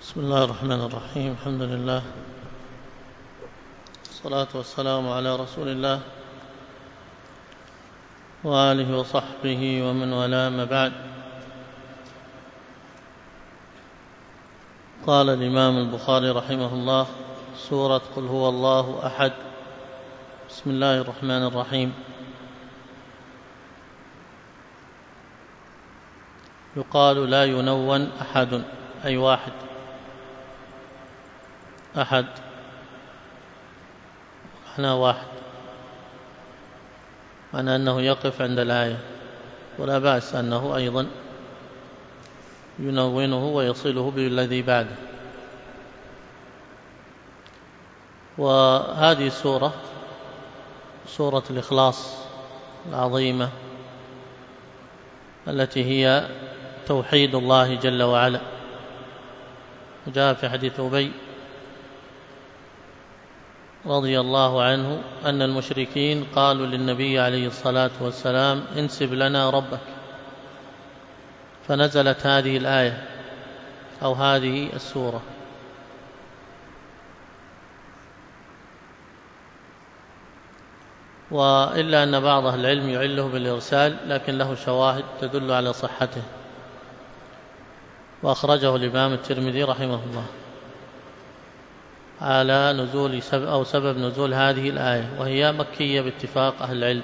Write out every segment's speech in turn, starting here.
بسم الله الرحمن الرحيم. الحمد لله والصلاة والسلام على رسول الله وآله وصحبه ومن والاه، ما بعد. قال الإمام البخاري رحمه الله: سورة قل هو الله أحد. بسم الله الرحمن الرحيم. يقال لا ينون أحد، أي واحد. أحد معناه واحد، معنى أنه يقف عند الآية، ولا بأس أنه أيضا ينونه ويصله بالذي بعده. وهذه السورة سورة الإخلاص العظيمة، التي هي توحيد الله جل وعلا. وجاء في حديث أبي رضي الله عنه أن المشركين قالوا للنبي عليه الصلاة والسلام: انسب لنا ربك، فنزلت هذه الآية أو هذه السورة. وإلا أن بعض أهل العلم يعله بالإرسال، لكن له شواهد تدل على صحته، وأخرجه الإمام الترمذي رحمه الله على نزول سبب نزول هذه الآية، وهي مكية باتفاق أهل العلم.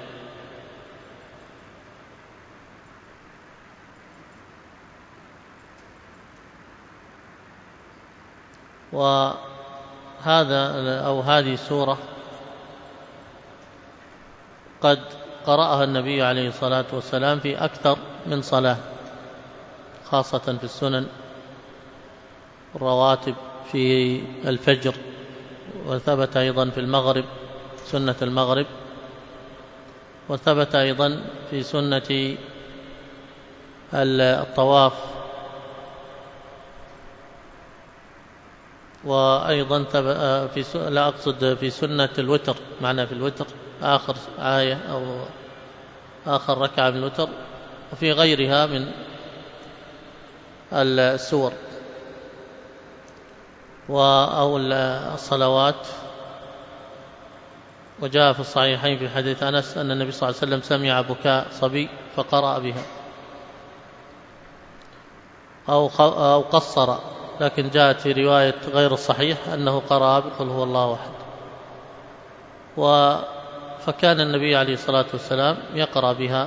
هذه السورة قد قرأها النبي عليه الصلاة والسلام في أكثر من صلاة، خاصة في السنن الرواتب في الفجر، وثبت أيضا في المغرب سنة المغرب، وثبت أيضا في سنة الطواف، وأيضا لا أقصد في سنة الوتر، معنى في الوتر آخر آية أو آخر ركعة من الوتر، وفي غيرها من السور أو الصلوات. وجاء في الصحيحين في حديث أنس أن النبي صلى الله عليه وسلم سمع بكاء صبي فقرأ بها، أو قصر، لكن جاءت في رواية غير الصحيح أنه قرأ بقل هو الله أحد. فكان النبي عليه الصلاة والسلام يقرأ بها،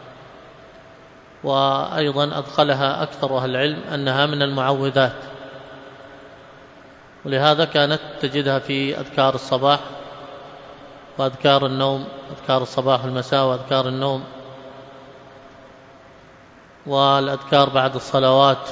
وأيضا أدخلها أكثر أهل العلم أنها من المعوذات، ولهذا كانت تجدها في أذكار الصباح وأذكار النوم، أذكار الصباح والمساء وأذكار النوم، والأذكار بعد الصلوات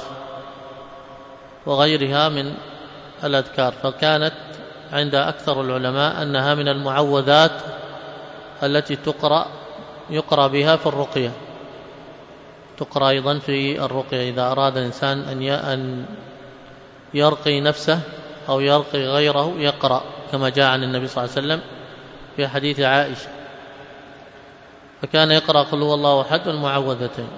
وغيرها من الأذكار. فكانت عند أكثر العلماء أنها من المعوذات التي يقرأ بها في الرقية، تقرأ أيضا في الرقية إذا أراد الإنسان أن يرقي نفسه أو يرقي غيره يقرأ، كما جاء عن النبي صلى الله عليه وسلم في حديث عائشة، فكان يقرأ قل هو الله أحد والمعوذتين.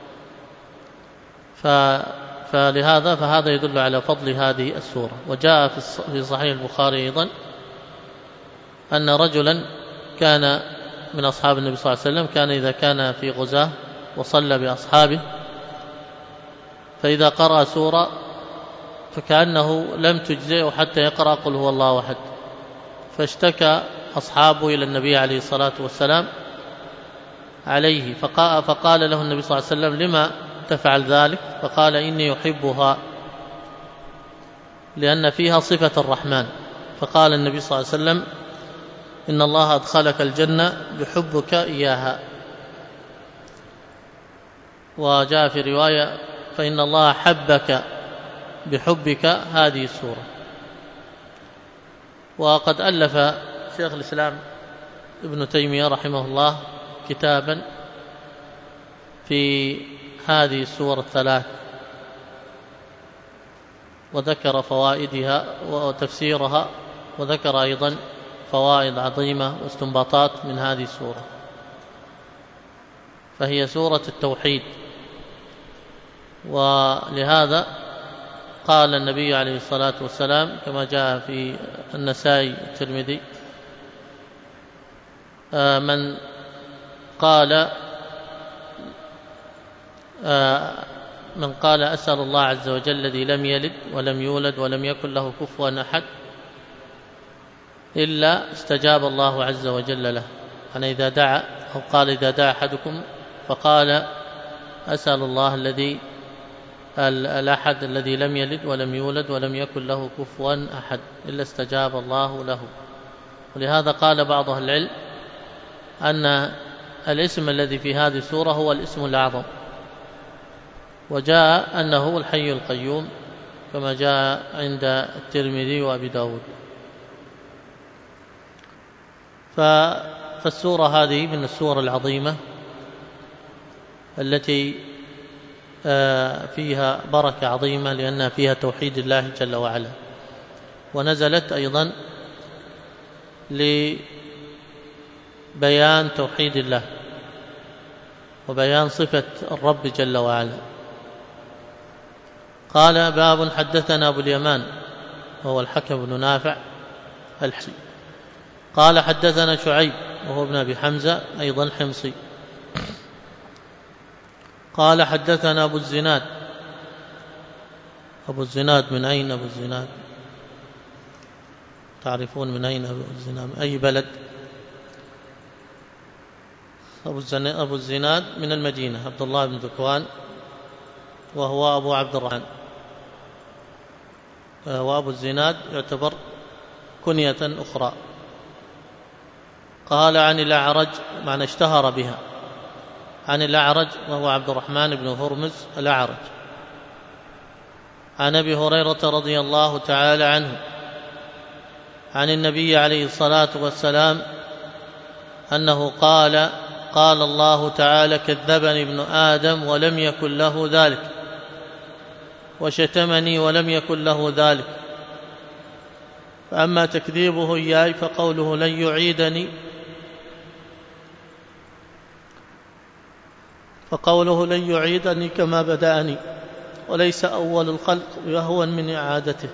فهذا يدل على فضل هذه السورة. وجاء في صحيح البخاري أيضا أن رجلا كان من أصحاب النبي صلى الله عليه وسلم كان إذا كان في غزاة وصلى بأصحابه، فإذا قرأ سورة فكأنه لم تجزئه حتى يقرأ قل هو الله أحد، فاشتكى أصحابه إلى النبي عليه الصلاة والسلام عليه، فقال له النبي صلى الله عليه وسلم: لما تفعل ذلك؟ فقال: إني أحبها لأن فيها صفة الرحمن. فقال النبي صلى الله عليه وسلم: إن الله أدخلك الجنة بحبك إياها. وجاء في رواية: فإن الله حبك بحبك هذه السورة. وقد ألف شيخ الإسلام ابن تيمية رحمه الله كتابا في هذه السور الثلاث، وذكر فوائدها وتفسيرها، وذكر أيضا فوائد عظيمة واستنباطات من هذه السورة. فهي سورة التوحيد، ولهذا قال النبي عليه الصلاة والسلام كما جاء في النسائي الترمذي: من قال أسأل الله عز وجل الذي لم يلد ولم يولد ولم يكن له كفوا أحد إلا استجاب الله عز وجل له. يعني إذا دعا أو قال إذا دعا أحدكم فقال أسأل الله الأحد الذي لم يلد ولم يولد ولم يكن له كفوا أحد إلا استجاب الله له. ولهذا قال بعض أهل العلم أن الاسم الذي في هذه السورة هو الاسم الأعظم، وجاء أنه الحي القيوم كما جاء عند الترمذي وأبي داود. فالسورة هذه من السور العظيمة التي فيها بركة عظيمة لأنها فيها توحيد الله جل وعلا، ونزلت أيضا لبيان توحيد الله وبيان صفة الرب جل وعلا. قال: باب حدثنا أبو اليمان وهو الحكم بن نافع الحمصي قال حدثنا شعيب وهو ابن أبي حمزة أيضا حمصي قال حدثنا أبو الزناد. أبو الزناد من أين أبو الزناد؟ تعرفون من أين أبو الزناد؟ أي بلد؟ أبو الزناد من المدينة، عبد الله بن ذكوان، وهو أبو عبد الرحمن. وأبو الزناد يعتبر كنية أخرى. قال عن الأعرج، معنى اشتهر بها، عن الأعرج وهو عبد الرحمن بن هرمز الأعرج، عن أبي هريرة رضي الله تعالى عنه عن النبي عليه الصلاة والسلام أنه قال: قال الله تعالى: كذبني ابن آدم ولم يكن له ذلك، وشتمني ولم يكن له ذلك، فأما تكذيبه إياي فقوله لن يعيدني كما بدأني، وليس أول الخلق يهون من إعادته.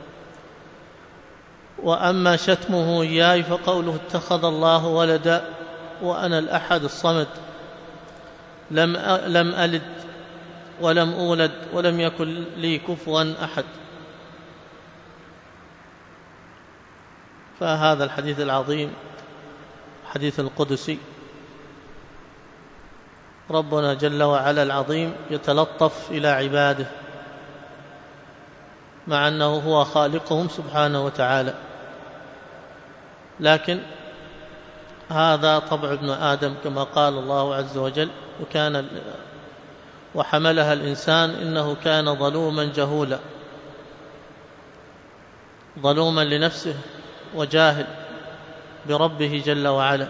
وأما شتمه إياي فقوله اتخذ الله ولدا وأنا الأحد الصمد، لم ألد ولم أولد ولم يكن لي كفوا أحد. فهذا الحديث العظيم حديث القدسي، ربنا جل وعلا العظيم يتلطف إلى عباده مع أنه هو خالقهم سبحانه وتعالى، لكن هذا طبع ابن آدم كما قال الله عز وجل: وحملها الإنسان إنه كان ظلوما جهولا، ظلوما لنفسه وجاهل بربه جل وعلا،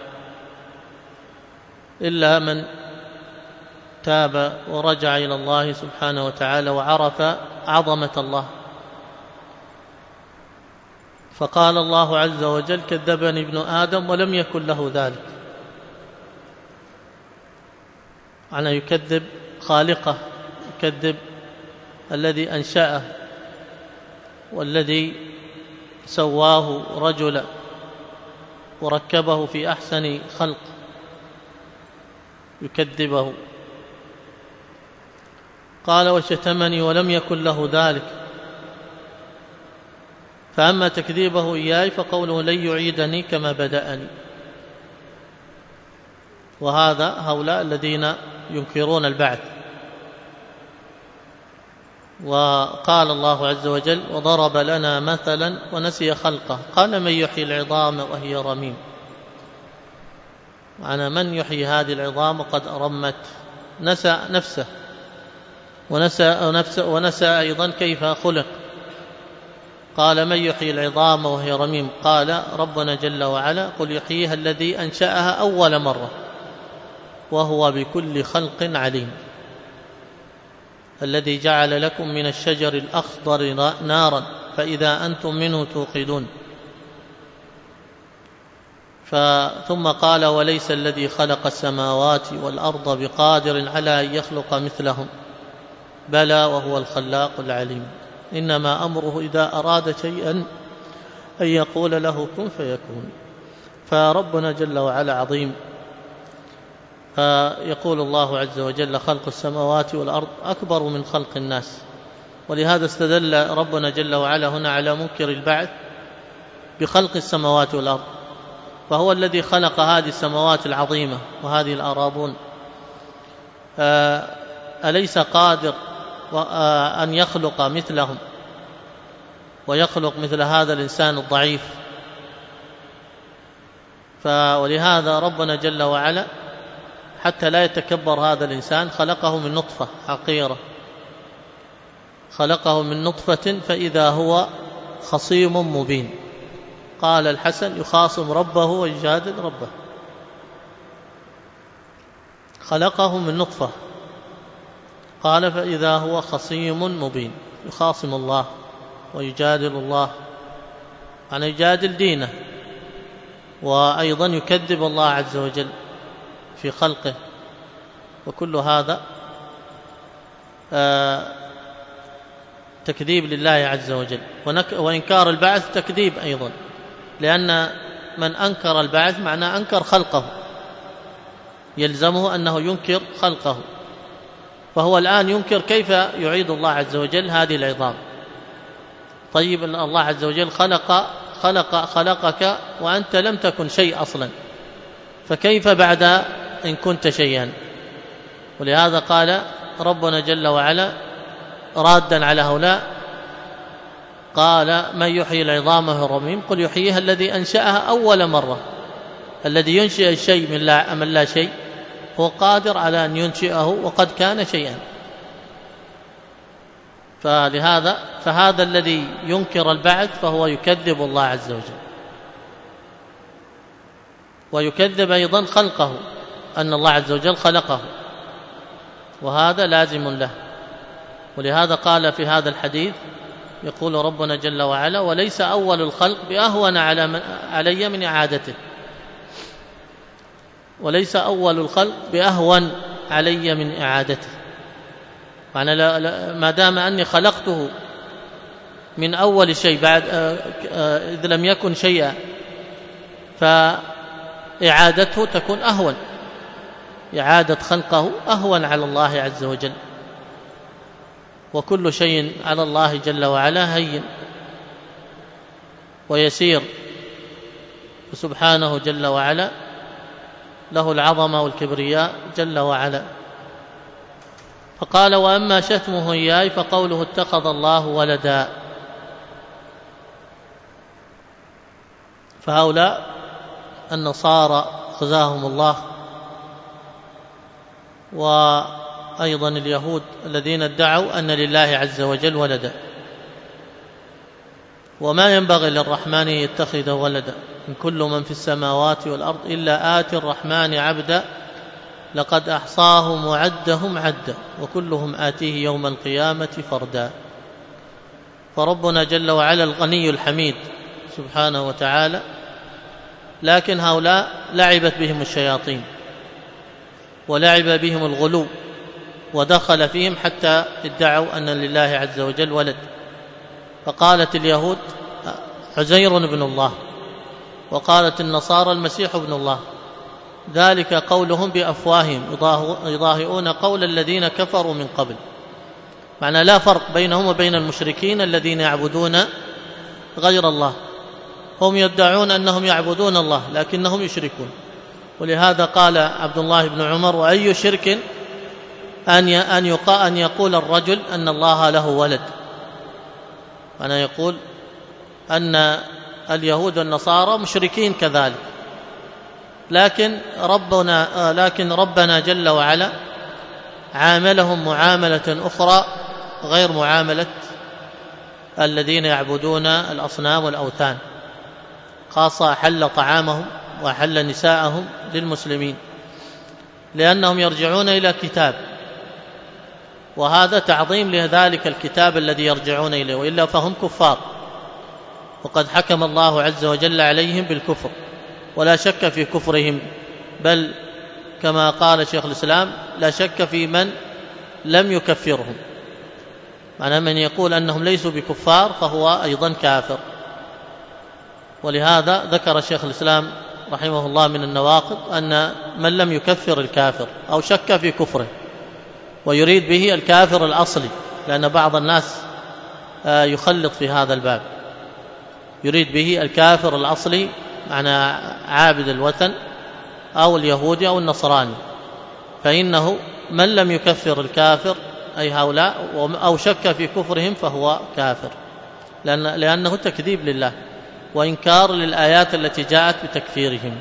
إلا من تاب ورجع إلى الله سبحانه وتعالى وعرف عظمة الله. فقال الله عز وجل: كذبني ابن آدم ولم يكن له ذلك، أنا يكذب خالقه، يكذب الذي أنشأه والذي سواه رجلا وركبه في أحسن خلق، يكذبه. قال: وشتمني ولم يكن له ذلك، فأما تكذيبه إياي فقوله لن يعيدني كما بدأني. وهذا هؤلاء الذين ينكرون البعث. وقال الله عز وجل: وضرب لنا مثلا ونسي خلقه، قال: من يحيي العظام وهي رميم. معنى من يحيي هذه العظام وقد رمت، نسى نفسه ونسى أيضا كيف خلق. قال: من يحيي العظام وهي رميم؟ قال ربنا جل وعلا: قل يحييها الذي أنشأها أول مرة وهو بكل خلق عليم، الذي جعل لكم من الشجر الأخضر نارا فإذا أنتم منه توقدون. ثم قال: وليس الذي خلق السماوات والأرض بقادر على أن يخلق مثلهم، بلى وهو الخلاق العليم. إنما أمره إذا أراد شيئا أن يقول له كن فيكون. فربنا جل وعلا عظيم. يقول الله عز وجل خلق السماوات والأرض أكبر من خلق الناس، ولهذا استدل ربنا جل وعلا هنا على منكر البعث بخلق السماوات والأرض، فهو الذي خلق هذه السماوات العظيمة وهذه الأراضون، أليس قادر أن يخلق مثلهم ويخلق مثل هذا الإنسان الضعيف؟ ولهذا ربنا جل وعلا حتى لا يتكبر هذا الإنسان خلقه من نطفة حقيرة، خلقه من نطفة فإذا هو خصيم مبين. قال الحسن يخاصم ربه ويجادل ربه. خلقه من نطفة، قال فإذا هو خصيم مبين، يخاصم الله ويجادل الله، يعني يجادل دينه، وأيضا يكذب الله عز وجل في خلقه. وكل هذا تكذيب لله عز وجل. وإنكار البعث تكذيب أيضا، لأن من أنكر البعث معناه أنكر خلقه، يلزمه أنه ينكر خلقه. فهو الآن ينكر كيف يعيد الله عز وجل هذه العظام. طيب الله عز وجل خلقك وأنت لم تكن شيء أصلا، فكيف بعد إن كنت شيئا؟ ولهذا قال ربنا جل وعلا رادا على هؤلاء، قال من يحيي العظام وهي رميم قل يحييها الذي أنشأها أول مرة. الذي ينشئ الشيء من لا شيء هو قادر على أن ينشئه وقد كان شيئا. فهذا الذي ينكر البعث فهو يكذب الله عز وجل، ويكذب أيضا خلقه، أن الله عز وجل خلقه، وهذا لازم له. ولهذا قال في هذا الحديث يقول ربنا جل وعلا وليس أول الخلق بأهون علي من إعادته، وليس أول الخلق بأهون علي من إعادته. معنى ما دام أني خلقته من أول شيء بعد إذ لم يكن شيئا، فإعادته تكون أهون، إعادة خلقه أهون على الله عز وجل. وكل شيء على الله جل وعلا هين ويسير، سبحانه جل وعلا له العظمة والكبرياء جل وعلا. فقال وأما شتمه إياي فقوله اتخذ الله ولدا. فهؤلاء النصارى خزاهم الله، وأيضا اليهود الذين ادعوا أن لله عز وجل ولدا، وما ينبغي للرحمن يتخذ ولدا، إن كل من في السماوات والأرض إلا آتي الرحمن عبدا لقد أحصاهم وعدهم عدا وكلهم آتيه يوم القيامة فردا. فربنا جل وعلا الغني الحميد سبحانه وتعالى، لكن هؤلاء لعبت بهم الشياطين ولعب بهم الغلو ودخل فيهم حتى ادعوا أن لله عز وجل ولد. فقالت اليهود عزير بن الله، وقالت النصارى المسيح ابن الله، ذلك قولهم بأفواههم يضاهئون قول الذين كفروا من قبل. معنى لا فرق بينهم وبين المشركين الذين يعبدون غير الله، هم يدعون أنهم يعبدون الله لكنهم يشركون. ولهذا قال عبد الله بن عمر وأي شرك أن يقول الرجل أن الله له ولد. أنا يقول أن اليهود والنصارى مشركين كذلك، لكن ربنا جل وعلا عاملهم معاملة أخرى غير معاملة الذين يعبدون الأصنام والأوثان، خاصة أحل طعامهم وأحل نساءهم للمسلمين، لأنهم يرجعون إلى كتاب، وهذا تعظيم لذلك الكتاب الذي يرجعون إليه، وإلا فهم كفار، وقد حكم الله عز وجل عليهم بالكفر، ولا شك في كفرهم، بل كما قال شيخ الإسلام لا شك في من لم يكفرهم. معنى من يقول أنهم ليسوا بكفار فهو أيضا كافر. ولهذا ذكر شيخ الإسلام رحمه الله من النواقض أن من لم يكفر الكافر أو شك في كفره ويريد به الكافر الأصلي، لأن بعض الناس يخلط في هذا الباب، يريد به الكافر الأصلي معنى عابد الوثن أو اليهودي أو النصراني، فإنه من لم يكفر الكافر أي هؤلاء أو شك في كفرهم فهو كافر، لأنه تكذيب لله وإنكار للآيات التي جاءت بتكفيرهم.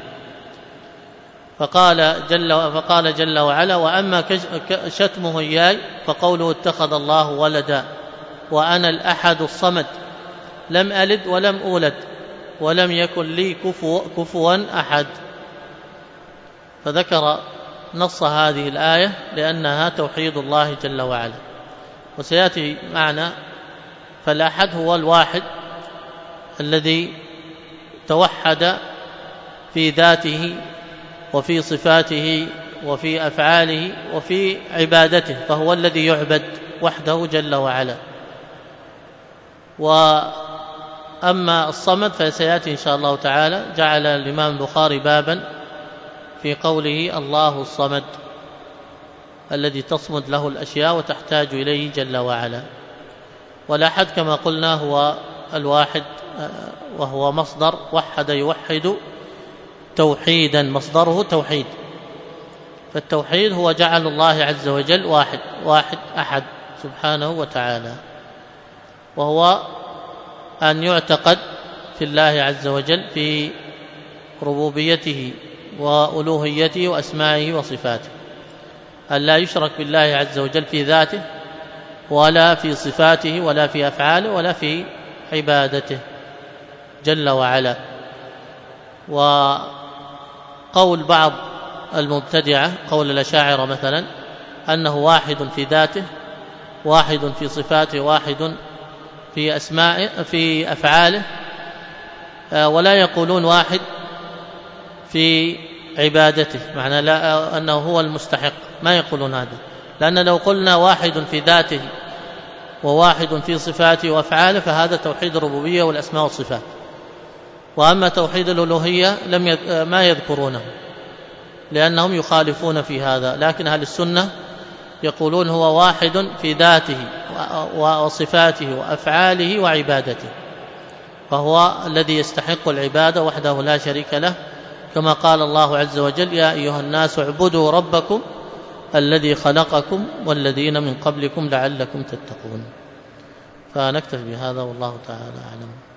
فقال جل وعلا: وأما شتمه إياي فقوله اتخذ الله ولدا وأنا الأحد الصمد لم ألد ولم أولد ولم يكن لي كفوا أحد. فذكر نص هذه الآية لأنها توحيد الله جل وعلا، وسيأتي معنا. فالأحد هو الواحد الذي توحد في ذاته وفي صفاته وفي أفعاله وفي عبادته، فهو الذي يعبد وحده جل وعلا. وأما الصمد فسيأتي إن شاء الله تعالى. جعل الإمام البخاري بابا في قوله الله الصمد الذي تصمد له الأشياء وتحتاج إليه جل وعلا. والأحد كما قلنا هو الواحد، وهو مصدر وحد يوحد توحيدا، مصدره توحيد. فالتوحيد هو جعل الله عز وجل واحد أحد سبحانه وتعالى، وهو أن يعتقد في الله عز وجل في ربوبيته وألوهيته وأسمائه وصفاته، أن لا يشرك بالله عز وجل في ذاته ولا في صفاته ولا في أفعاله ولا في عبادته جل وعلا. وقول بعض المبتدعة، قول الأشاعرة مثلا، أنه واحد في ذاته، واحد في صفاته، واحد في أسمائه في أفعاله، ولا يقولون واحد في عبادته، معنى لا أنه هو المستحق، ما يقولون هذا. لأن لو قلنا واحد في ذاته وواحد في صفاته وأفعاله فهذا توحيد الربوبية والأسماء والصفات. وأما توحيد الألوهية ما يذكرونه لأنهم يخالفون في هذا. لكن أهل السنة يقولون هو واحد في ذاته وصفاته وأفعاله وعبادته، فهو الذي يستحق العبادة وحده لا شريك له، كما قال الله عز وجل: يا أيها الناس اعبدوا ربكم الذي خلقكم والذين من قبلكم لعلكم تتقون. فنكتفي بهذا والله تعالى أعلم.